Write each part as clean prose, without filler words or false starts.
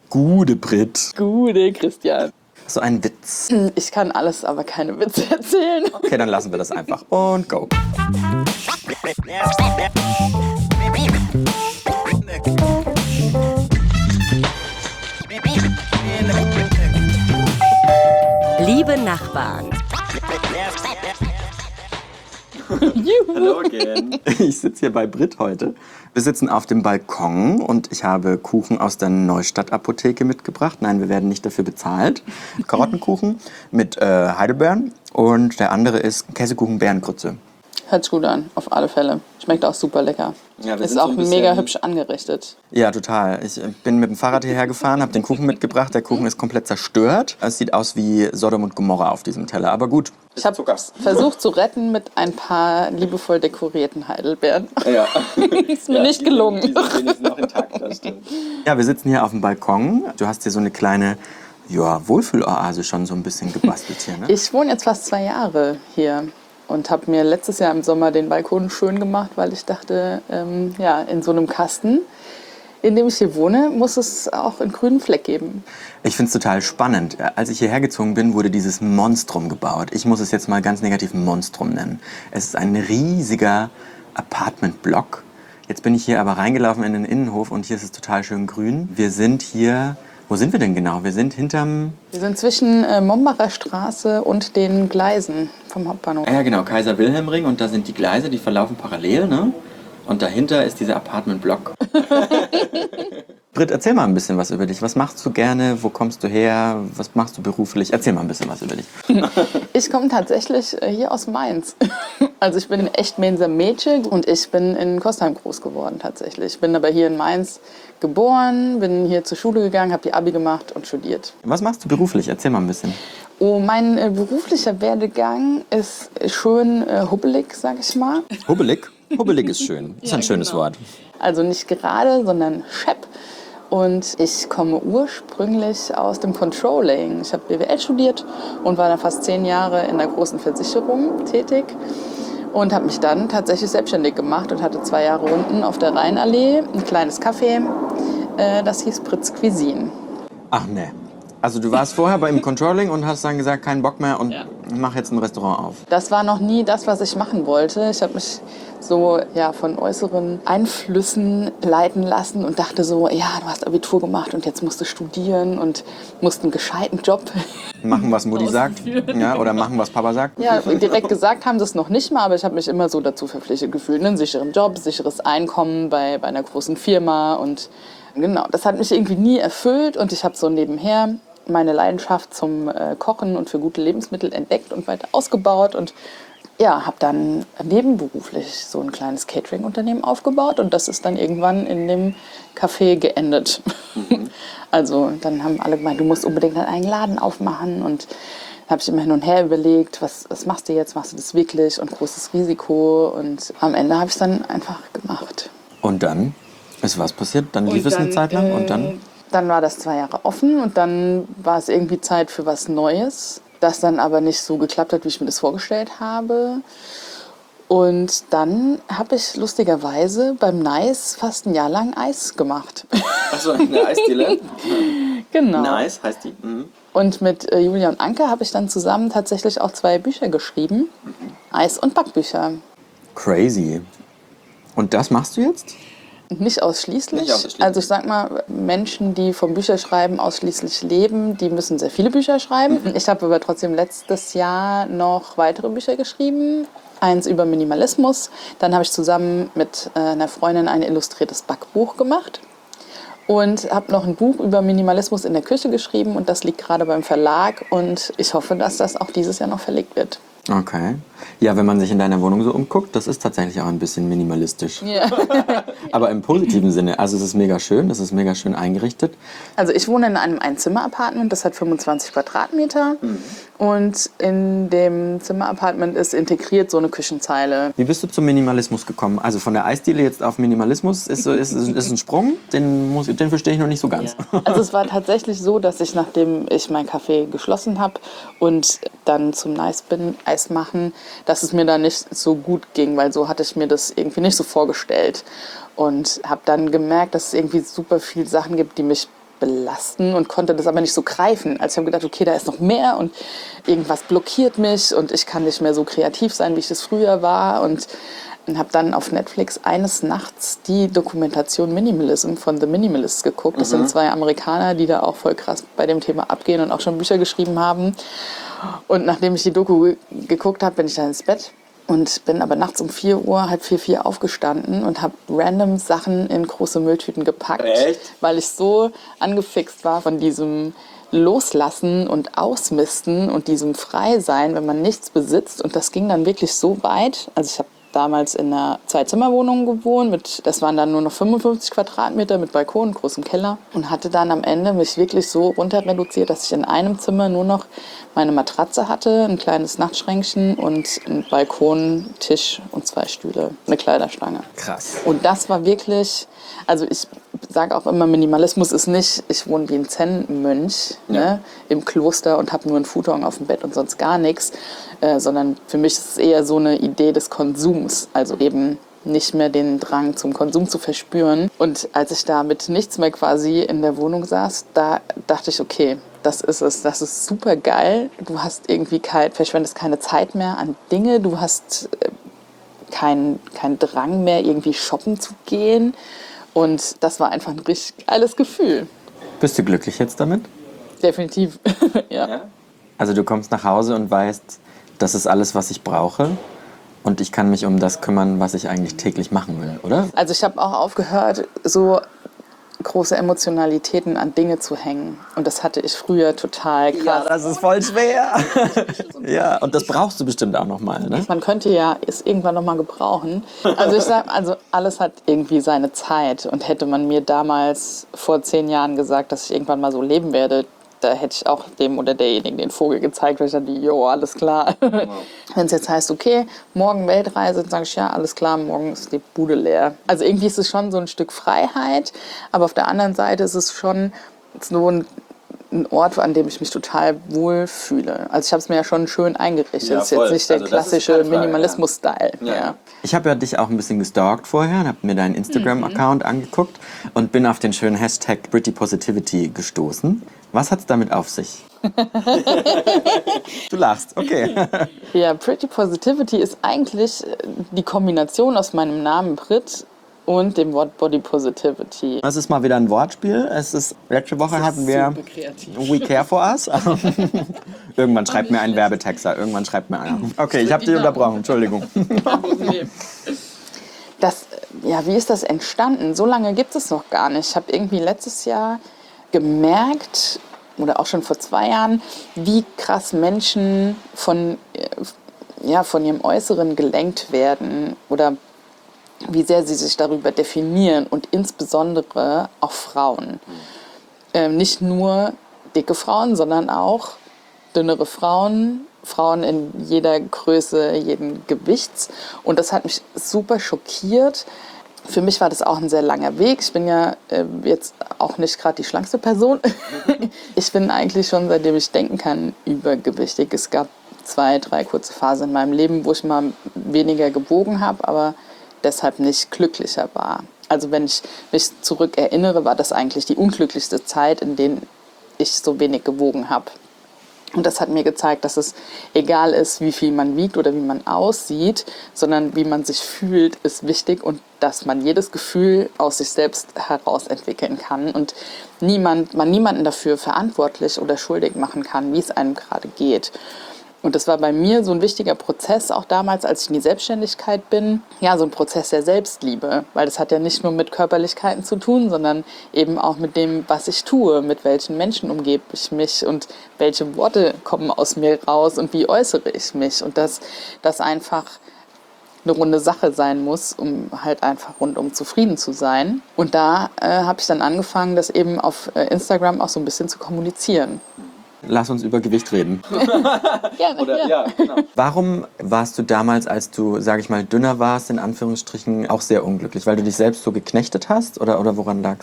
Gute Brit. Gute Christian. So ein Witz. Ich kann alles, aber keine Witze erzählen. Okay, dann lassen wir das einfach. Und go. Liebe Nachbarn. Hallo again. Ich sitze hier bei Brit heute. Wir sitzen auf dem Balkon und ich habe Kuchen aus der Neustadt-Apotheke mitgebracht. Nein, wir werden nicht dafür bezahlt. Karottenkuchen mit Heidelbeeren und der andere ist Käsekuchen Beerengrütze. Hört sich gut an, auf alle Fälle. Schmeckt auch super lecker. Ja, ist auch mega hübsch angerichtet. Ja, total. Ich bin mit dem Fahrrad hierher gefahren, habe den Kuchen mitgebracht. Der Kuchen ist komplett zerstört. Es sieht aus wie Sodom und Gomorra auf diesem Teller, aber gut. Ich habe versucht zu retten mit ein paar liebevoll dekorierten Heidelbeeren. Ja. Ist mir nicht gelungen. Die sind noch intakt, das stimmt. Ja, wir sitzen hier auf dem Balkon. Du hast hier so eine kleine Wohlfühloase schon so ein bisschen gebastelt hier, ne? Ich wohne jetzt fast 2 Jahre hier. Und habe mir letztes Jahr im Sommer den Balkon schön gemacht, weil ich dachte, in so einem Kasten, in dem ich hier wohne, muss es auch einen grünen Fleck geben. Ich finde es total spannend. Als ich hierher gezogen bin, wurde dieses Monstrum gebaut. Ich muss es jetzt mal ganz negativ Monstrum nennen. Es ist ein riesiger Apartmentblock. Jetzt bin ich hier aber reingelaufen in den Innenhof und hier ist es total schön grün. Wir sind hier... Wo sind wir denn genau? Wir sind hinterm... Wir sind zwischen Mombacher Straße und den Gleisen vom Hauptbahnhof. Ja, genau, Kaiser-Wilhelm-Ring und da sind die Gleise, die verlaufen parallel, ne? Und dahinter ist dieser Apartmentblock. Brit, erzähl mal ein bisschen was über dich. Was machst du gerne? Wo kommst du her? Was machst du beruflich? Erzähl mal ein bisschen was über dich. Ich komme tatsächlich hier aus Mainz. Also ich bin echt Mainzer Mädchen und ich bin in Kostheim groß geworden tatsächlich. Ich bin aber hier in Mainz geboren, bin hier zur Schule gegangen, habe die Abi gemacht und studiert. Was machst du beruflich? Erzähl mal ein bisschen. Oh, mein beruflicher Werdegang ist schön hubbelig, sag ich mal. Hubbelig? Hubbelig ist schön. Ist ein schönes Wort. Also nicht gerade, sondern schepp. Und ich komme ursprünglich aus dem Controlling. Ich habe BWL studiert und war dann fast 10 Jahre in der großen Versicherung tätig. Und habe mich dann tatsächlich selbstständig gemacht und hatte 2 Jahre unten auf der Rheinallee ein kleines Café. Das hieß Brit's Cuisine. Ach ne. Also du warst vorher beim Controlling und hast dann gesagt, keinen Bock mehr und mach jetzt ein Restaurant auf. Das war noch nie das, was ich machen wollte. Ich habe mich so von äußeren Einflüssen leiten lassen und dachte so, ja, du hast Abitur gemacht und jetzt musst du studieren und musst einen gescheiten Job machen, was Mutti sagt, ja, oder machen, was Papa sagt. Ja, direkt gesagt haben sie es noch nicht mal, aber ich habe mich immer so dazu verpflichtet gefühlt. Einen sicheren Job, sicheres Einkommen bei einer großen Firma und genau, das hat mich irgendwie nie erfüllt und ich habe so nebenher meine Leidenschaft zum Kochen und für gute Lebensmittel entdeckt und weiter ausgebaut und habe dann nebenberuflich so ein kleines Catering-Unternehmen aufgebaut und das ist dann irgendwann in dem Café geendet. Also dann haben alle gemeint, du musst unbedingt einen eigenen Laden aufmachen und dann habe ich immer hin und her überlegt, was machst du jetzt, machst du das wirklich und großes Risiko und am Ende habe ich es dann einfach gemacht. Und dann ist was passiert? Dann lief es eine Zeit lang und dann? Dann war das 2 Jahre offen und dann war es irgendwie Zeit für was Neues, das dann aber nicht so geklappt hat, wie ich mir das vorgestellt habe. Und dann habe ich lustigerweise beim Nice fast ein Jahr lang Eis gemacht. Achso, eine Eisdiele? Genau. Nice heißt die. Mhm. Und mit Julia und Anke habe ich dann zusammen tatsächlich auch 2 Bücher geschrieben. Eis- und Backbücher. Crazy. Und das machst du jetzt? Nicht ausschließlich. Also ich sag mal, Menschen, die vom Bücherschreiben ausschließlich leben, die müssen sehr viele Bücher schreiben. Ich habe aber trotzdem letztes Jahr noch weitere Bücher geschrieben. Eins über Minimalismus. Dann habe ich zusammen mit einer Freundin ein illustriertes Backbuch gemacht. Und habe noch ein Buch über Minimalismus in der Küche geschrieben. Und das liegt gerade beim Verlag. Und ich hoffe, dass das auch dieses Jahr noch verlegt wird. Okay. Ja, wenn man sich in deiner Wohnung so umguckt, das ist tatsächlich auch ein bisschen minimalistisch. Ja. Aber im positiven Sinne. Also es ist mega schön, es ist mega schön eingerichtet. Also ich wohne in einem Einzimmer-Apartment, das hat 25 Quadratmeter. Und in dem Zimmer-Apartment ist integriert so eine Küchenzeile. Wie bist du zum Minimalismus gekommen? Also von der Eisdiele jetzt auf Minimalismus ist ein Sprung, den verstehe ich noch nicht so ganz. Ja. Also es war tatsächlich so, dass ich, nachdem ich mein Café geschlossen habe und dann zum Nice bin, Eis machen, dass es mir da nicht so gut ging, weil so hatte ich mir das irgendwie nicht so vorgestellt. Und habe dann gemerkt, dass es irgendwie super viele Sachen gibt, die mich belasten und konnte das aber nicht so greifen. Also ich habe gedacht, okay, da ist noch mehr und irgendwas blockiert mich und ich kann nicht mehr so kreativ sein, wie ich das früher war. Und habe dann auf Netflix eines Nachts die Dokumentation Minimalism von The Minimalists geguckt. Das sind 2 Amerikaner, die da auch voll krass bei dem Thema abgehen und auch schon Bücher geschrieben haben. Und nachdem ich die Doku geguckt habe, bin ich dann ins Bett und bin aber nachts um 4 Uhr, halb 4 aufgestanden und habe random Sachen in große Mülltüten gepackt. Echt? Weil ich so angefixt war von diesem Loslassen und Ausmisten und diesem Freisein, wenn man nichts besitzt. Und das ging dann wirklich so weit. Also ich habe damals in einer 2-Zimmer-Wohnung gewohnt. Das waren dann nur noch 55 Quadratmeter mit Balkon, großem Keller. Und hatte dann am Ende mich wirklich so runter reduziert, dass ich in einem Zimmer nur noch meine Matratze hatte, ein kleines Nachtschränkchen und einen Balkon, Tisch und 2 Stühle, eine Kleiderstange. Krass. Und das war wirklich, also ich sage auch immer, Minimalismus ist nicht, ich wohne wie ein Zen-Mönch ne, im Kloster und habe nur einen Futon auf dem Bett und sonst gar nichts, sondern für mich ist es eher so eine Idee des Konsums, also eben nicht mehr den Drang zum Konsum zu verspüren. Und als ich da mit nichts mehr quasi in der Wohnung saß, da dachte ich, okay, das ist es, das ist super geil. Du hast irgendwie verschwendest keine Zeit mehr an Dinge, du hast keinen Drang mehr, irgendwie shoppen zu gehen. Und das war einfach ein richtig geiles Gefühl. Bist du glücklich jetzt damit? Definitiv, ja. Also du kommst nach Hause und weißt, das ist alles, was ich brauche und ich kann mich um das kümmern, was ich eigentlich täglich machen will, oder? Also ich habe auch aufgehört, so große Emotionalitäten an Dinge zu hängen. Und das hatte ich früher total krass. Ja, das ist voll schwer. Ja, und das brauchst du bestimmt auch noch mal, ne? Man könnte ja es irgendwann noch mal gebrauchen. Also ich sage, also alles hat irgendwie seine Zeit. Und hätte man mir damals vor 10 Jahren gesagt, dass ich irgendwann mal so leben werde, da hätte ich auch dem oder derjenigen den Vogel gezeigt, weil ich dachte, jo, alles klar. Wow. Wenn es jetzt heißt, okay, morgen Weltreise, dann sage ich, ja, alles klar, morgen ist die Bude leer. Also irgendwie ist es schon so ein Stück Freiheit, aber auf der anderen Seite ist es schon so ein Ort, an dem ich mich total wohl fühle. Also ich habe es mir ja schon schön eingerichtet. Ja, das ist jetzt nicht der klassische Minimalismus-Style. Ja. Ja. Ich habe ja dich auch ein bisschen gestalkt vorher und habe mir deinen Instagram-Account angeguckt und bin auf den schönen Hashtag Pretty Positivity gestoßen. Was hat's damit auf sich? Du lachst, okay. Ja, Pretty Positivity ist eigentlich die Kombination aus meinem Namen Brit und dem Wort Body Positivity. Das ist mal wieder ein Wortspiel. Letzte Woche hatten wir We Care for Us. Irgendwann schreibt mir ein Werbetexter. Irgendwann schreibt mir einer. Okay, ich habe dich unterbrochen. Entschuldigung. Wie ist das entstanden? So lange gibt es noch gar nicht. Ich habe irgendwie letztes Jahr gemerkt, oder auch schon vor 2 Jahren, wie krass Menschen von ihrem Äußeren gelenkt werden oder wie sehr sie sich darüber definieren und insbesondere auch Frauen. Nicht nur dicke Frauen, sondern auch dünnere Frauen, Frauen in jeder Größe, jeden Gewichts. Und das hat mich super schockiert. Für mich war das auch ein sehr langer Weg. Ich bin ja jetzt auch nicht gerade die schlankste Person. Ich bin eigentlich schon, seitdem ich denken kann, übergewichtig. Es gab 2, 3 kurze Phasen in meinem Leben, wo ich mal weniger gewogen habe, aber deshalb nicht glücklicher war. Also wenn ich mich zurückerinnere, war das eigentlich die unglücklichste Zeit, in der ich so wenig gewogen habe. Und das hat mir gezeigt, dass es egal ist, wie viel man wiegt oder wie man aussieht, sondern wie man sich fühlt, ist wichtig und dass man jedes Gefühl aus sich selbst heraus entwickeln kann und man niemanden dafür verantwortlich oder schuldig machen kann, wie es einem gerade geht. Und das war bei mir so ein wichtiger Prozess, auch damals, als ich in die Selbstständigkeit bin. Ja, so ein Prozess der Selbstliebe, weil das hat ja nicht nur mit Körperlichkeiten zu tun, sondern eben auch mit dem, was ich tue, mit welchen Menschen umgebe ich mich und welche Worte kommen aus mir raus und wie äußere ich mich. Und dass das einfach eine runde Sache sein muss, um halt einfach rundum zufrieden zu sein. Und da habe ich dann angefangen, das eben auf Instagram auch so ein bisschen zu kommunizieren. Lass uns über Gewicht reden. Gerne, Oder, ja, genau. Warum warst du damals, als du, sage ich mal, dünner warst, in Anführungsstrichen, auch sehr unglücklich? Weil du dich selbst so geknechtet hast oder woran lag's?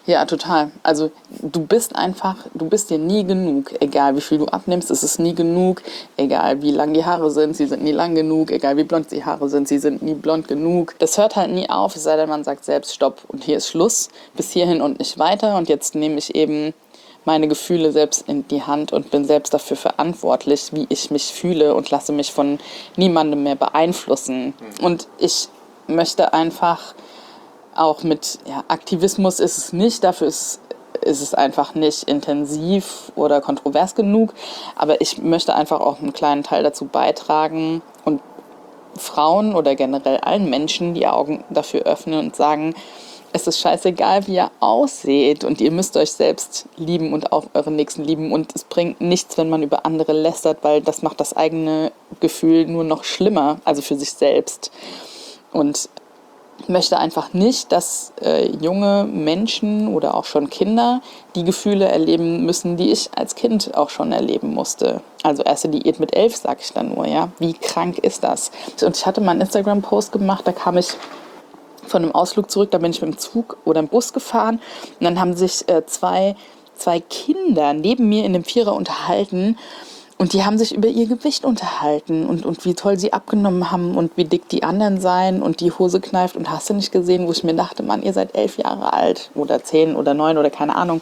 Ja, total. Also du bist dir nie genug. Egal wie viel du abnimmst, ist es nie genug. Egal wie lang die Haare sind, sie sind nie lang genug. Egal wie blond die Haare sind, sie sind nie blond genug. Das hört halt nie auf, es sei denn, man sagt selbst Stopp und hier ist Schluss. Bis hierhin und nicht weiter. Und jetzt nehme ich eben meine Gefühle selbst in die Hand und bin selbst dafür verantwortlich, wie ich mich fühle und lasse mich von niemandem mehr beeinflussen. Und ich möchte einfach auch mit Aktivismus ist es nicht, dafür ist es einfach nicht intensiv oder kontrovers genug. Aber ich möchte einfach auch einen kleinen Teil dazu beitragen und Frauen oder generell allen Menschen die Augen dafür öffnen und sagen, es ist scheißegal, wie ihr ausseht und ihr müsst euch selbst lieben und auch euren Nächsten lieben. Und es bringt nichts, wenn man über andere lästert, weil das macht das eigene Gefühl nur noch schlimmer, also für sich selbst. Und ich möchte einfach nicht, dass junge Menschen oder auch schon Kinder die Gefühle erleben müssen, die ich als Kind auch schon erleben musste. Also erste Diät mit 11, sag ich dann nur, ja. Wie krank ist das? Und ich hatte mal einen Instagram-Post gemacht, da kam ich von einem Ausflug zurück, da bin ich mit dem Zug oder im Bus gefahren und dann haben sich zwei Kinder neben mir in dem Vierer unterhalten. Und die haben sich über ihr Gewicht unterhalten und wie toll sie abgenommen haben und wie dick die anderen seien und die Hose kneift und hast du nicht gesehen, wo ich mir dachte, Mann, ihr seid 11 Jahre alt oder 10 oder 9 oder keine Ahnung.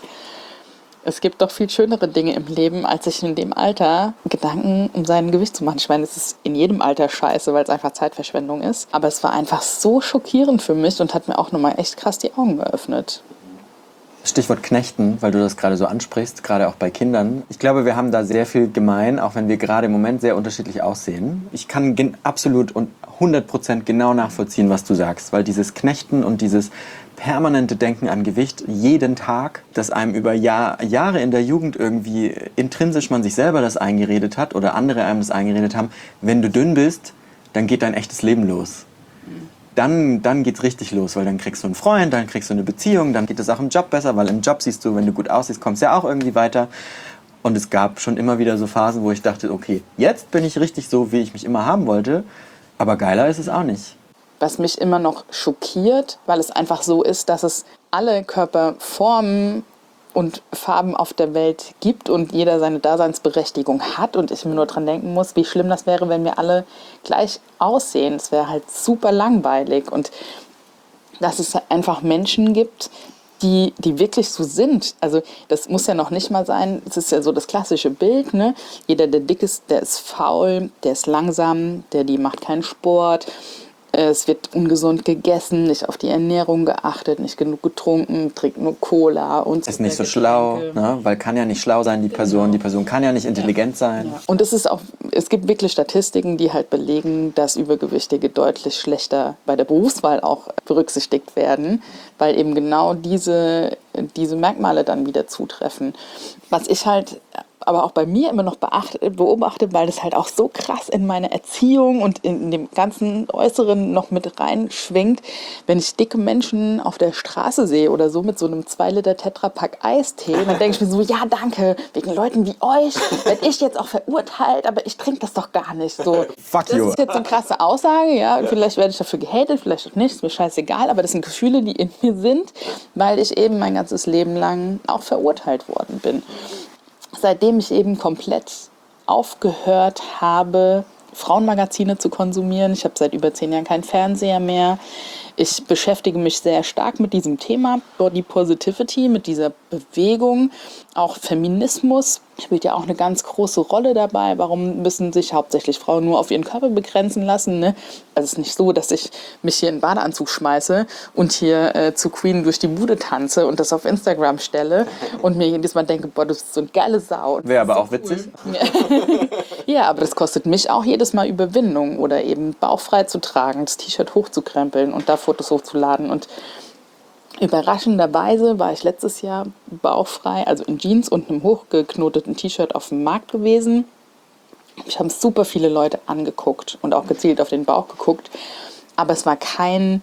Es gibt doch viel schönere Dinge im Leben, als sich in dem Alter Gedanken um sein Gewicht zu machen. Ich meine, es ist in jedem Alter scheiße, weil es einfach Zeitverschwendung ist. Aber es war einfach so schockierend für mich und hat mir auch nochmal echt krass die Augen geöffnet. Stichwort Knechten, weil du das gerade so ansprichst, gerade auch bei Kindern. Ich glaube, wir haben da sehr viel gemein, auch wenn wir gerade im Moment sehr unterschiedlich aussehen. Ich kann absolut und 100% genau nachvollziehen, was du sagst, weil dieses Knechten und dieses permanente Denken an Gewicht jeden Tag, das einem über Jahre in der Jugend irgendwie intrinsisch man sich selber das eingeredet hat oder andere einem das eingeredet haben, wenn du dünn bist, dann geht dein echtes Leben los. Dann geht's richtig los, weil dann kriegst du einen Freund, dann kriegst du eine Beziehung, dann geht es auch im Job besser, weil im Job siehst du, wenn du gut aussiehst, kommst du ja auch irgendwie weiter. Und es gab schon immer wieder so Phasen, wo ich dachte, okay, jetzt bin ich richtig so, wie ich mich immer haben wollte, aber geiler ist es auch nicht. Was mich immer noch schockiert, weil es einfach so ist, dass es alle Körperformen und Farben auf der Welt gibt und jeder seine Daseinsberechtigung hat und ich mir nur dran denken muss, wie schlimm das wäre, wenn wir alle gleich aussehen. Es wäre halt super langweilig und dass es einfach Menschen gibt, die wirklich so sind. Also das muss ja noch nicht mal sein, es ist ja so das klassische Bild, ne? Jeder, der dick ist, der ist faul, der ist langsam, die macht keinen Sport. Es wird ungesund gegessen, nicht auf die Ernährung geachtet, nicht genug getrunken, trinkt nur Cola und so. Ist nicht so schlau, ne? Weil kann ja nicht schlau sein, die Person. Die Person kann ja nicht intelligent sein. Ja. Und es gibt wirklich Statistiken, die halt belegen, dass Übergewichtige deutlich schlechter bei der Berufswahl auch berücksichtigt werden, weil eben genau diese Merkmale dann wieder zutreffen. Was ich halt aber auch bei mir immer noch beobachte, weil das halt auch so krass in meine Erziehung und in dem ganzen Äußeren noch mit reinschwingt, wenn ich dicke Menschen auf der Straße sehe oder so mit so einem 2 Liter Tetrapack Eistee, dann denke ich mir so, ja danke, wegen Leuten wie euch werde ich jetzt auch verurteilt, aber ich trinke das doch gar nicht. So. Fuck you. Das ist jetzt eine krasse Aussage, ja, vielleicht werde ich dafür gehatet, vielleicht auch nicht, ist mir scheißegal, aber das sind Gefühle, die in mir sind, weil ich eben mein ganzes Leben lang auch verurteilt worden bin. Seitdem ich eben komplett aufgehört habe, Frauenmagazine zu konsumieren. Ich habe seit über 10 Jahren keinen Fernseher mehr. Ich beschäftige mich sehr stark mit diesem Thema Body Positivity, mit dieser Bewegung. Auch Feminismus spielt ja auch eine ganz große Rolle dabei. Warum müssen sich hauptsächlich Frauen nur auf ihren Körper begrenzen lassen? Ne? Also es ist nicht so, dass ich mich hier in einen Badeanzug schmeiße und hier zu Queen durch die Bude tanze und das auf Instagram stelle und mir jedes Mal denke, boah, du bist so eine geile Sau. Wäre aber auch witzig. Ja, aber das kostet mich auch jedes Mal Überwindung oder eben bauchfrei zu tragen, das T-Shirt hochzukrempeln und da Fotos hochzuladen. Und überraschenderweise war ich letztes Jahr bauchfrei, also in Jeans und einem hochgeknoteten T-Shirt auf dem Markt gewesen. Ich habe super viele Leute angeguckt und auch gezielt auf den Bauch geguckt. Aber es war kein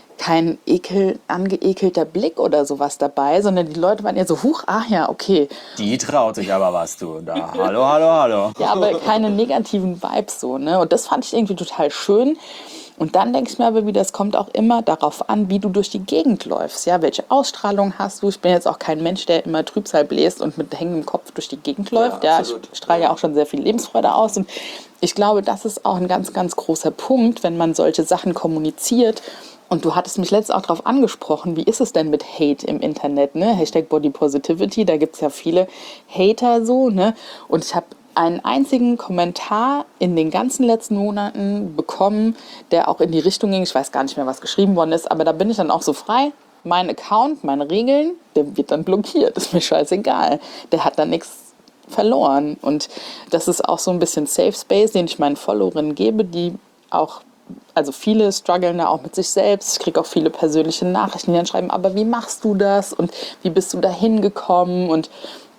angeekelter Blick oder sowas dabei, sondern die Leute waren eher so, huch, ach ja, okay. Die traut sich aber was, du. Da, hallo. Ja, aber keine negativen Vibes so, ne? Und das fand ich irgendwie total schön. Und dann denke ich mir aber wieder, es kommt auch immer darauf an, wie du durch die Gegend läufst. Ja, welche Ausstrahlung hast du? Ich bin jetzt auch kein Mensch, der immer Trübsal bläst und mit hängendem Kopf durch die Gegend läuft. Ja, ich strahle ja auch schon sehr viel Lebensfreude aus. Und ich glaube, das ist auch ein ganz, ganz großer Punkt, wenn man solche Sachen kommuniziert. Und du hattest mich letztens auch darauf angesprochen, wie ist es denn mit Hate im Internet, ne? Hashtag Body Positivity, da gibt es ja viele Hater so, ne? Und ich habe einen einzigen Kommentar in den ganzen letzten Monaten bekommen, der auch in die Richtung ging, ich weiß gar nicht mehr, was geschrieben worden ist, aber da bin ich dann auch so frei. Mein Account, meine Regeln, der wird dann blockiert, ist mir scheißegal. Der hat dann nichts verloren. Und das ist auch so ein bisschen Safe Space, den ich meinen Followerinnen gebe, die auch, also viele strugglen da auch mit sich selbst. Ich kriege auch viele persönliche Nachrichten, die dann schreiben, aber wie machst du das und wie bist du da hingekommen? Und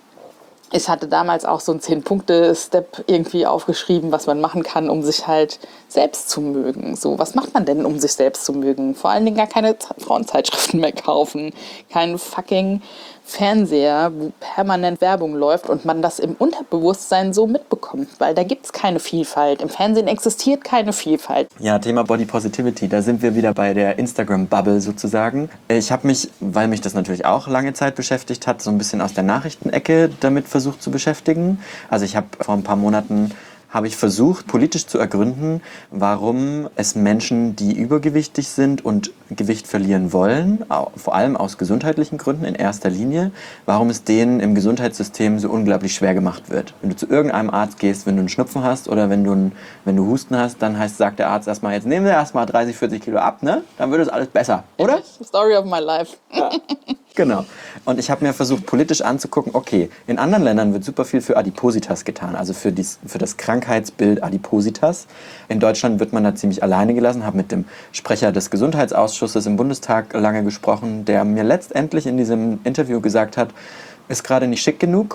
ich hatte damals auch so einen 10-Punkte-Step irgendwie aufgeschrieben, was man machen kann, um sich halt selbst zu mögen. So, was macht man denn, um sich selbst zu mögen? Vor allen Dingen gar keine Frauenzeitschriften mehr kaufen, keinen fucking Fernseher, wo permanent Werbung läuft und man das im Unterbewusstsein so mitbekommt, weil da gibt es keine Vielfalt. Im Fernsehen existiert keine Vielfalt. Ja, Thema Body Positivity, da sind wir wieder bei der Instagram-Bubble sozusagen. Ich habe mich, weil mich das natürlich auch lange Zeit beschäftigt hat, so ein bisschen aus der Nachrichtenecke damit versucht zu beschäftigen. Also ich habe vor ein paar Monaten versucht, politisch zu ergründen, warum es Menschen, die übergewichtig sind und Gewicht verlieren wollen, vor allem aus gesundheitlichen Gründen in erster Linie, warum es denen im Gesundheitssystem so unglaublich schwer gemacht wird. Wenn du zu irgendeinem Arzt gehst, wenn du einen Schnupfen hast oder wenn du Husten hast, dann sagt der Arzt erstmal, jetzt nehmen wir erstmal 30, 40 Kilo ab, ne? Dann wird es alles besser, oder? Story of my life. Ja. Genau. Und ich habe mir versucht, politisch anzugucken, okay, in anderen Ländern wird super viel für Adipositas getan, also für das Krankheitsbild Adipositas. In Deutschland wird man da ziemlich alleine gelassen, habe mit dem Sprecher des Gesundheitsausschusses im Bundestag lange gesprochen, der mir letztendlich in diesem Interview gesagt hat, ist gerade nicht schick genug,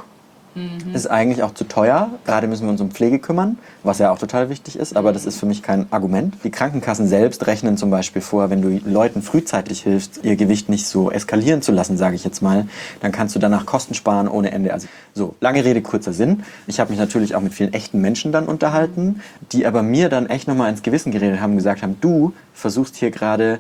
ist eigentlich auch zu teuer. Gerade müssen wir uns um Pflege kümmern, was ja auch total wichtig ist, aber das ist für mich kein Argument. Die Krankenkassen selbst rechnen zum Beispiel vor, wenn du Leuten frühzeitig hilfst, ihr Gewicht nicht so eskalieren zu lassen, sage ich jetzt mal, dann kannst du danach Kosten sparen ohne Ende. Also so, lange Rede, kurzer Sinn. Ich habe mich natürlich auch mit vielen echten Menschen dann unterhalten, die aber mir dann echt nochmal ins Gewissen geredet haben und gesagt haben, du versuchst hier gerade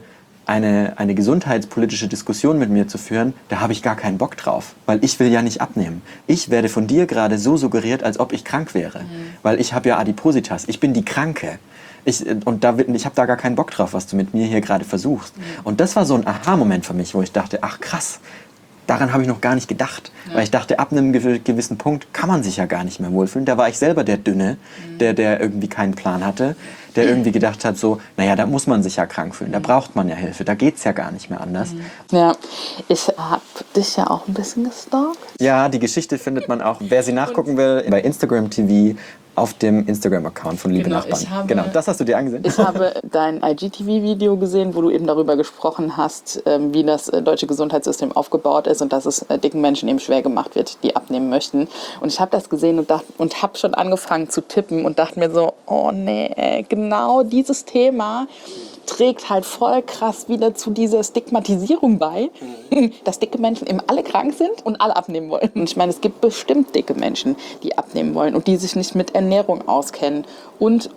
eine gesundheitspolitische Diskussion mit mir zu führen, da habe ich gar keinen Bock drauf, weil ich will ja nicht abnehmen. Ich werde von dir gerade so suggeriert, als ob ich krank wäre, weil ich habe ja Adipositas, ich bin die Kranke. Ich habe da gar keinen Bock drauf, was du mit mir hier gerade versuchst. Und das war so ein Aha-Moment für mich, wo ich dachte, ach krass, daran habe ich noch gar nicht gedacht. Ja. Weil ich dachte, ab einem gewissen Punkt kann man sich ja gar nicht mehr wohlfühlen. Da war ich selber der Dünne, der irgendwie keinen Plan hatte, der irgendwie gedacht hat, so, naja, da muss man sich ja krank fühlen, da braucht man ja Hilfe, da geht's ja gar nicht mehr anders. Ja, ich habe dich ja auch ein bisschen gestalkt. Ja, die Geschichte findet man auch, wer sie nachgucken will, bei Instagram TV auf dem Instagram-Account von Liebe Nachbarn. Genau, das hast du dir angesehen. Ich habe dein IGTV-Video gesehen, wo du eben darüber gesprochen hast, wie das deutsche Gesundheitssystem aufgebaut ist und dass es dicken Menschen eben schwer gemacht wird, die abnehmen möchten. Und ich habe das gesehen und habe schon angefangen zu tippen und dachte mir so, oh nee, genau dieses Thema trägt halt voll krass wieder zu dieser Stigmatisierung bei, dass dicke Menschen eben alle krank sind und alle abnehmen wollen. Und ich meine, es gibt bestimmt dicke Menschen, die abnehmen wollen und die sich nicht mit Ernährung auskennen und.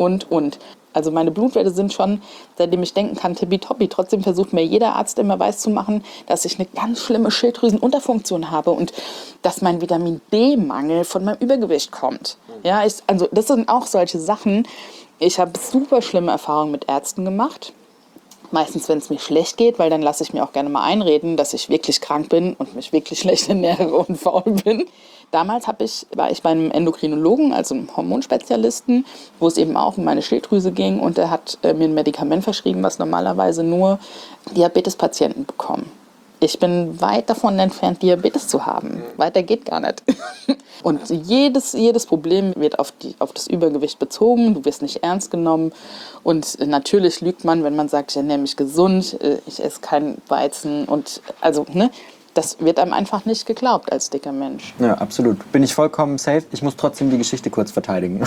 Also meine Blutwerte sind schon, seitdem ich denken kann, tippitoppi. Trotzdem versucht mir jeder Arzt immer weiszumachen, dass ich eine ganz schlimme Schilddrüsenunterfunktion habe und dass mein Vitamin D-Mangel von meinem Übergewicht kommt. Ja, also das sind auch solche Sachen. Ich habe super schlimme Erfahrungen mit Ärzten gemacht. Meistens, wenn es mir schlecht geht, weil dann lasse ich mir auch gerne mal einreden, dass ich wirklich krank bin und mich wirklich schlecht ernähre und faul bin. Damals war ich bei einem Endokrinologen, also einem Hormonspezialisten, wo es eben auch um meine Schilddrüse ging. Und der hat mir ein Medikament verschrieben, was normalerweise nur Diabetespatienten bekommen. Ich bin weit davon entfernt, Diabetes zu haben. Weiter geht gar nicht. Und jedes Problem wird auf das Übergewicht bezogen. Du wirst nicht ernst genommen. Und natürlich lügt man, wenn man sagt, ich ernähre mich gesund, ich esse keinen Weizen. Und also, ne? Das wird einem einfach nicht geglaubt als dicker Mensch. Ja, absolut. Bin ich vollkommen safe. Ich muss trotzdem die Geschichte kurz verteidigen.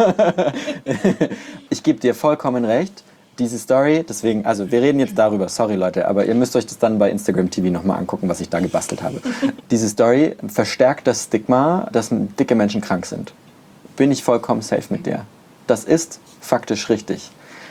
Ich gebe dir vollkommen recht. Diese Story, deswegen, also wir reden jetzt darüber, sorry Leute, aber ihr müsst euch das dann bei Instagram TV nochmal angucken, was ich da gebastelt habe. Diese Story verstärkt das Stigma, dass dicke Menschen krank sind. Bin ich vollkommen safe mit dir. Das ist faktisch richtig.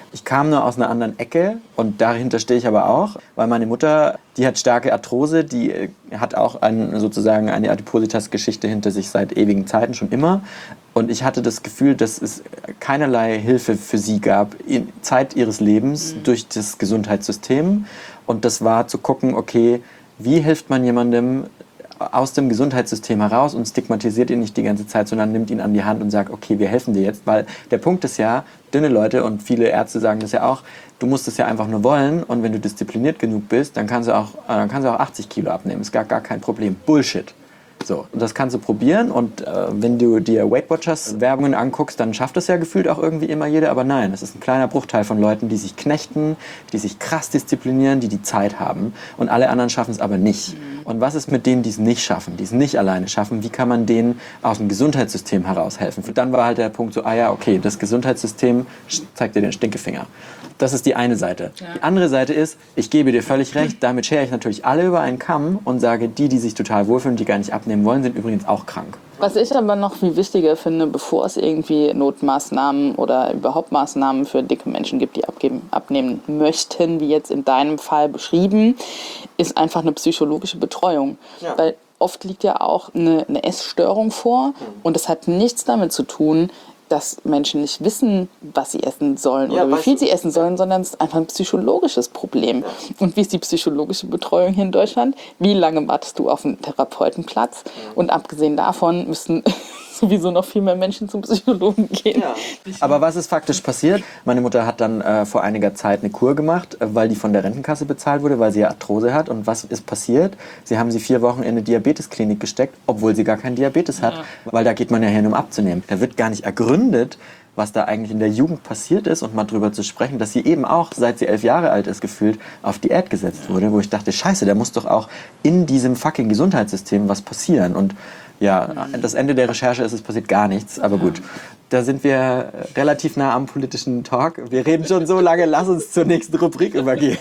Ich kam nur aus einer anderen Ecke und dahinter stehe ich aber auch, weil meine Mutter, die hat starke Arthrose, die hat auch sozusagen eine Adipositas-Geschichte hinter sich seit ewigen Zeiten, schon immer. Und ich hatte das Gefühl, dass es keinerlei Hilfe für sie gab in Zeit ihres Lebens durch das Gesundheitssystem. Und das war zu gucken, okay, wie hilft man jemandem aus dem Gesundheitssystem heraus und stigmatisiert ihn nicht die ganze Zeit, sondern nimmt ihn an die Hand und sagt, okay, wir helfen dir jetzt. Weil der Punkt ist ja, dünne Leute und viele Ärzte sagen das ja auch, du musst es ja einfach nur wollen und wenn du diszipliniert genug bist, dann kannst du auch 80 Kilo abnehmen. Ist gar kein Problem. Bullshit. So, und das kannst du probieren und wenn du dir Weight Watchers Werbungen anguckst, dann schafft das ja gefühlt auch irgendwie immer jeder, aber nein, es ist ein kleiner Bruchteil von Leuten, die sich knechten, die sich krass disziplinieren, die Zeit haben und alle anderen schaffen es aber nicht. Und was ist mit denen, die es nicht schaffen, die es nicht alleine schaffen, wie kann man denen aus dem Gesundheitssystem heraus helfen? Und dann war halt der Punkt so, okay, das Gesundheitssystem zeigt dir den Stinkefinger. Das ist die eine Seite. Ja. Die andere Seite ist, ich gebe dir völlig recht, damit schere ich natürlich alle über einen Kamm und sage, die sich total wohlfühlen, die gar nicht abnehmen wollen, sind übrigens auch krank. Was ich aber noch viel wichtiger finde, bevor es irgendwie Notmaßnahmen oder überhaupt Maßnahmen für dicke Menschen gibt, die abnehmen möchten, wie jetzt in deinem Fall beschrieben, ist einfach eine psychologische Betreuung. Ja. Weil oft liegt ja auch eine Essstörung vor und das hat nichts damit zu tun, dass Menschen nicht wissen, was sie essen sollen oder wie viel sie essen sollen, sondern es ist einfach ein psychologisches Problem. Und wie ist die psychologische Betreuung hier in Deutschland? Wie lange wartest du auf einen Therapeutenplatz? Und abgesehen davon müssen sowieso noch viel mehr Menschen zum Psychologen gehen. Ja. Aber was ist faktisch passiert? Meine Mutter hat dann vor einiger Zeit eine Kur gemacht, weil die von der Rentenkasse bezahlt wurde, weil sie ja Arthrose hat. Und was ist passiert? Sie haben sie 4 Wochen in eine Diabetesklinik gesteckt, obwohl sie gar keinen Diabetes hat. Ja. Weil da geht man ja hin, um abzunehmen. Da wird gar nicht ergründet, was da eigentlich in der Jugend passiert ist und mal drüber zu sprechen, dass sie eben auch, seit sie 11 Jahre alt ist, gefühlt auf Diät gesetzt wurde, wo ich dachte, scheiße, da muss doch auch in diesem fucking Gesundheitssystem was passieren. Und ja, das Ende der Recherche ist, es passiert gar nichts, aber gut. Da sind wir relativ nah am politischen Talk. Wir reden schon so lange, lass uns zur nächsten Rubrik übergehen.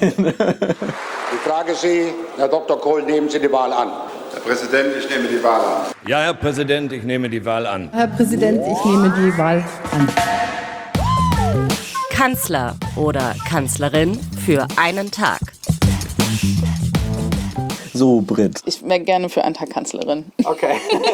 Ich frage Sie, Herr Dr. Kohl, nehmen Sie die Wahl an? Herr Präsident, ich nehme die Wahl an. Ja, Herr Präsident, ich nehme die Wahl an. Herr Präsident, ich nehme die Wahl an. Kanzler oder Kanzlerin für einen Tag. So, Britt. Ich wäre gerne für einen Tag Kanzlerin. Okay.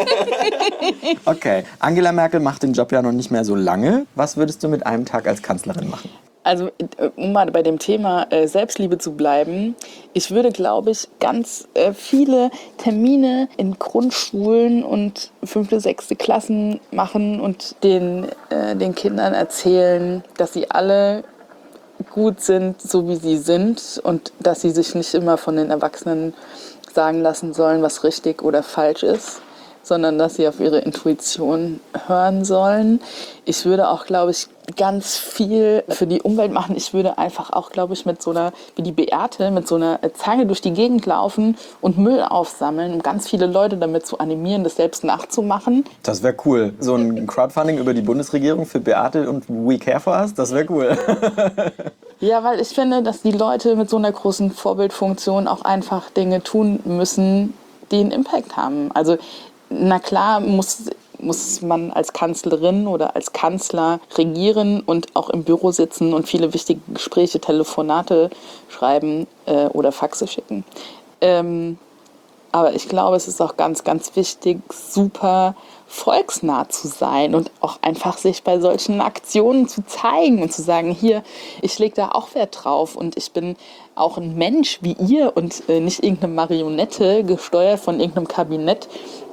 Okay. Angela Merkel macht den Job ja noch nicht mehr so lange. Was würdest du mit einem Tag als Kanzlerin machen? Also, um mal bei dem Thema Selbstliebe zu bleiben, ich würde, glaube ich, ganz viele Termine in Grundschulen und 5., 6. Klassen machen und den Kindern erzählen, dass sie alle gut sind, so wie sie sind und dass sie sich nicht immer von den Erwachsenen sagen lassen sollen, was richtig oder falsch ist, sondern dass sie auf ihre Intuition hören sollen. Ich würde auch, glaube ich, ganz viel für die Umwelt machen. Ich würde einfach auch, glaube ich, mit so einer, wie die Beate, mit so einer Zange durch die Gegend laufen und Müll aufsammeln, um ganz viele Leute damit zu animieren, das selbst nachzumachen. Das wäre cool. So ein Crowdfunding über die Bundesregierung für Beate und We Care for Us, das wäre cool. Ja, weil ich finde, dass die Leute mit so einer großen Vorbildfunktion auch einfach Dinge tun müssen, die einen Impact haben. Also na klar muss man als Kanzlerin oder als Kanzler regieren und auch im Büro sitzen und viele wichtige Gespräche, Telefonate schreiben oder Faxe schicken. Aber ich glaube, es ist auch ganz, ganz wichtig, super volksnah zu sein und auch einfach sich bei solchen Aktionen zu zeigen und zu sagen, hier, ich lege da auch Wert drauf und ich bin auch ein Mensch wie ihr und nicht irgendeine Marionette, gesteuert von irgendeinem Kabinett.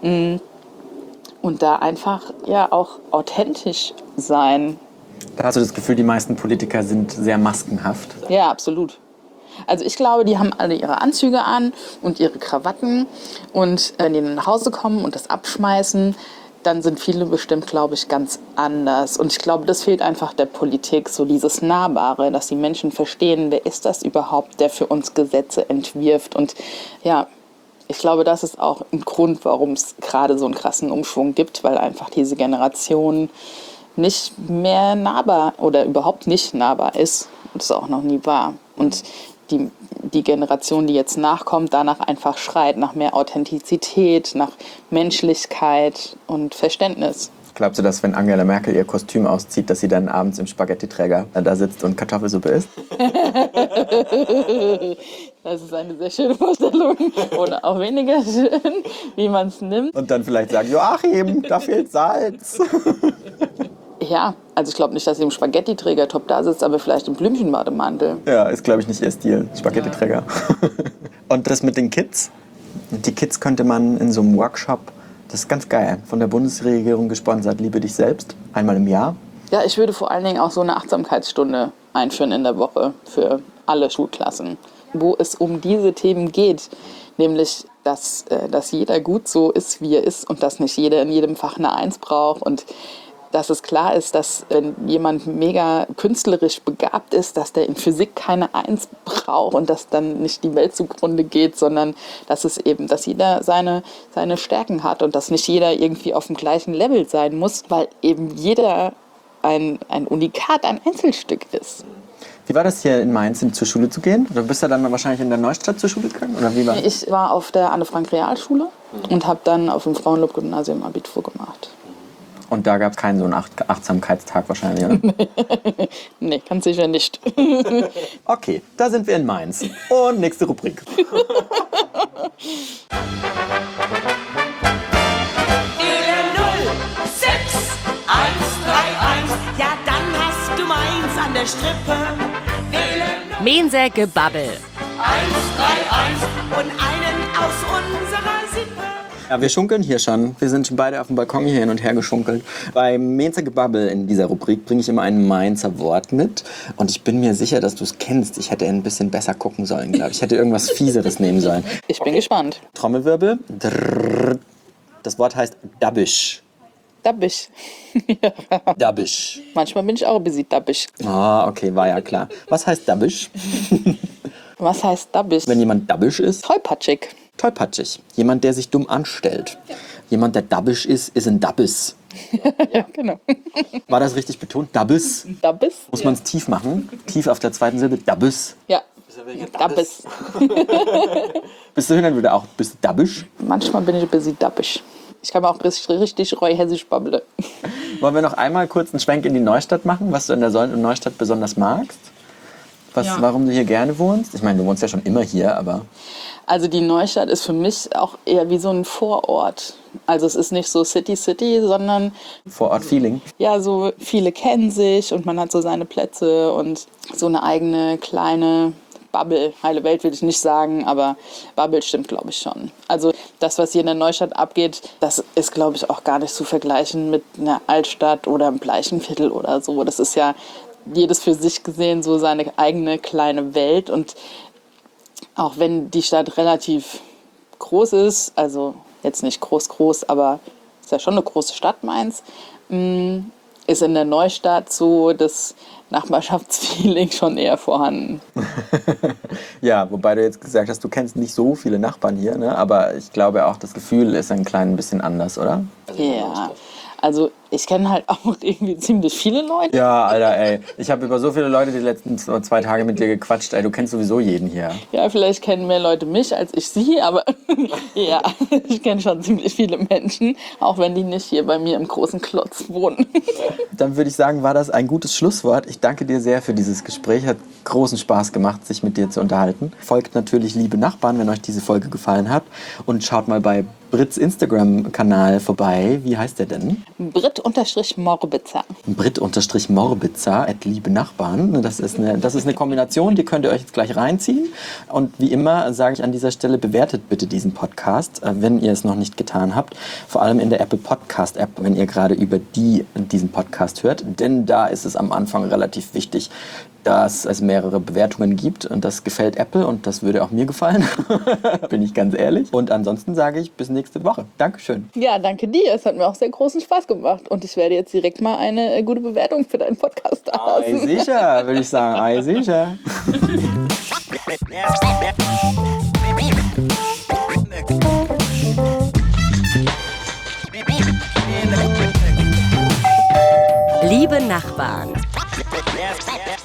Und da einfach ja auch authentisch sein. Da hast du das Gefühl, die meisten Politiker sind sehr maskenhaft? Ja, absolut. Also ich glaube, die haben alle ihre Anzüge an und ihre Krawatten und wenn die nach Hause kommen und das abschmeißen, dann sind viele bestimmt, glaube ich, ganz anders. Und ich glaube, das fehlt einfach der Politik, so dieses Nahbare, dass die Menschen verstehen, wer ist das überhaupt, der für uns Gesetze entwirft. Und ja, ich glaube, das ist auch ein Grund, warum es gerade so einen krassen Umschwung gibt, weil einfach diese Generation nicht mehr nahbar oder überhaupt nicht nahbar ist und es auch noch nie war. Und die Generation, die jetzt nachkommt, danach einfach schreit, nach mehr Authentizität, nach Menschlichkeit und Verständnis. Glaubst du, dass wenn Angela Merkel ihr Kostüm auszieht, dass sie dann abends im Spaghetti-Träger da sitzt und Kartoffelsuppe isst? Das ist eine sehr schöne Vorstellung. Oder auch weniger schön, wie man es nimmt. Und dann vielleicht sagen, Joachim, da fehlt Salz. Ja, also ich glaube nicht, dass sie im Spaghetti-Träger top da sitzt, aber vielleicht im Blümchenbademantel. Ja, ist, glaube ich, nicht ihr Stil, Spaghetti-Träger. Und das mit den Kids? Die Kids könnte man in so einem Workshop, das ist ganz geil, von der Bundesregierung gesponsert, Liebe dich selbst, einmal im Jahr. Ja, ich würde vor allen Dingen auch so eine Achtsamkeitsstunde einführen in der Woche für alle Schulklassen, wo es um diese Themen geht, nämlich, dass jeder gut so ist, wie er ist und dass nicht jeder in jedem Fach eine 1 braucht und dass es klar ist, dass wenn jemand mega künstlerisch begabt ist, dass der in Physik keine 1 braucht und dass dann nicht die Welt zugrunde geht, sondern dass es eben, dass jeder seine Stärken hat und dass nicht jeder irgendwie auf dem gleichen Level sein muss, weil eben jeder ein Unikat, ein Einzelstück ist. Wie war das hier in Mainz, zur Schule zu gehen? Du bist ja dann wahrscheinlich in der Neustadt zur Schule gegangen? Oder wie war? Ich war auf der Anne-Frank-Realschule und habe dann auf dem Frauenlob-Gymnasium Abitur gemacht. Und da gab es keinen so einen Achtsamkeitstag wahrscheinlich, oder? Nee, ganz sicher nicht. Okay, da sind wir in Mainz. Und nächste Rubrik. Wähle 0, 6, 1, 3, 1. Ja, dann hast du Mainz an der Strippe. Wähle 0, Mensa-Gebabbel. 1, 3, 1 und einen aus unserer Sippe. Ja, wir schunkeln hier schon. Wir sind schon beide auf dem Balkon hier hin und her geschunkelt. Beim Mensa-Gebabbel in dieser Rubrik bringe ich immer ein Mainzer Wort mit. Und ich bin mir sicher, dass du es kennst. Ich hätte ein bisschen besser gucken sollen, glaube ich. Ich hätte irgendwas Fieseres nehmen sollen. Ich bin gespannt. Trommelwirbel. Drrrr. Das Wort heißt dabbisch. Dabbisch. Dabbisch. Manchmal bin ich auch ein bisschen dabbisch. Ah, okay, war ja klar. Was heißt dabbisch? Was heißt dabbisch? Wenn jemand dabbisch ist? Tollpatschig. Tollpatschig. Jemand, der sich dumm anstellt. Jemand, der dabbisch ist ein Dabbis. Ja, genau. War das richtig betont? Dabbis? Dabbis? Muss man es tief machen? Tief auf der zweiten Silbe. Dabbis. Ja. Dabbis. Bist du hin und wieder auch bist du dabbisch? Manchmal bin ich ein bisschen dabbisch. Ich kann auch richtig reu-hessisch babbeln. Wollen wir noch einmal kurz einen Schwenk in die Neustadt machen, was du in der Neustadt besonders magst? Warum du hier gerne wohnst? Ich meine, du wohnst ja schon immer hier, aber... Also die Neustadt ist für mich auch eher wie so ein Vorort. Also es ist nicht so City, sondern... Vorort-Feeling. Ja, so viele kennen sich und man hat so seine Plätze und so eine eigene kleine Bubble. Heile Welt will ich nicht sagen, aber Bubble stimmt, glaube ich, schon. Also das, was hier in der Neustadt abgeht, das ist, glaube ich, auch gar nicht zu vergleichen mit einer Altstadt oder einem Bleichenviertel oder so. Das ist ja jedes für sich gesehen so seine eigene kleine Welt und auch wenn die Stadt relativ groß ist, also jetzt nicht groß, aber ist ja schon eine große Stadt, Mainz, ist in der Neustadt so das Nachbarschaftsfeeling schon eher vorhanden. Ja, wobei du jetzt gesagt hast, du kennst nicht so viele Nachbarn hier, ne? Aber ich glaube auch, das Gefühl ist ein klein bisschen anders, oder? Ja, also ich kenne halt auch irgendwie ziemlich viele Leute. Ja, Alter, ey. Ich habe über so viele Leute die letzten 2 Tage mit dir gequatscht. Ey, du kennst sowieso jeden hier. Ja, vielleicht kennen mehr Leute mich als ich sie, aber ja, ich kenne schon ziemlich viele Menschen, auch wenn die nicht hier bei mir im großen Klotz wohnen. Dann würde ich sagen, war das ein gutes Schlusswort. Ich danke dir sehr für dieses Gespräch. Hat großen Spaß gemacht, sich mit dir zu unterhalten. Folgt natürlich Liebe Nachbarn, wenn euch diese Folge gefallen hat. Und schaut mal bei Brits Instagram-Kanal vorbei. Wie heißt der denn? Brit-Morbitzer. Brit-Morbitzer @Liebe Nachbarn. Das ist eine Kombination, die könnt ihr euch jetzt gleich reinziehen. Und wie immer sage ich an dieser Stelle, bewertet bitte diesen Podcast, wenn ihr es noch nicht getan habt. Vor allem in der Apple Podcast App, wenn ihr gerade über diesen Podcast hört. Denn da ist es am Anfang relativ wichtig, dass es mehrere Bewertungen gibt. Und das gefällt Apple und das würde auch mir gefallen. Bin ich ganz ehrlich. Und ansonsten sage ich bis nächste Woche. Dankeschön. Ja, danke dir. Es hat mir auch sehr großen Spaß gemacht. Und ich werde jetzt direkt mal eine gute Bewertung für deinen Podcast da Ei lassen. sicher, würde ich sagen. Ei sicher. Liebe Nachbarn.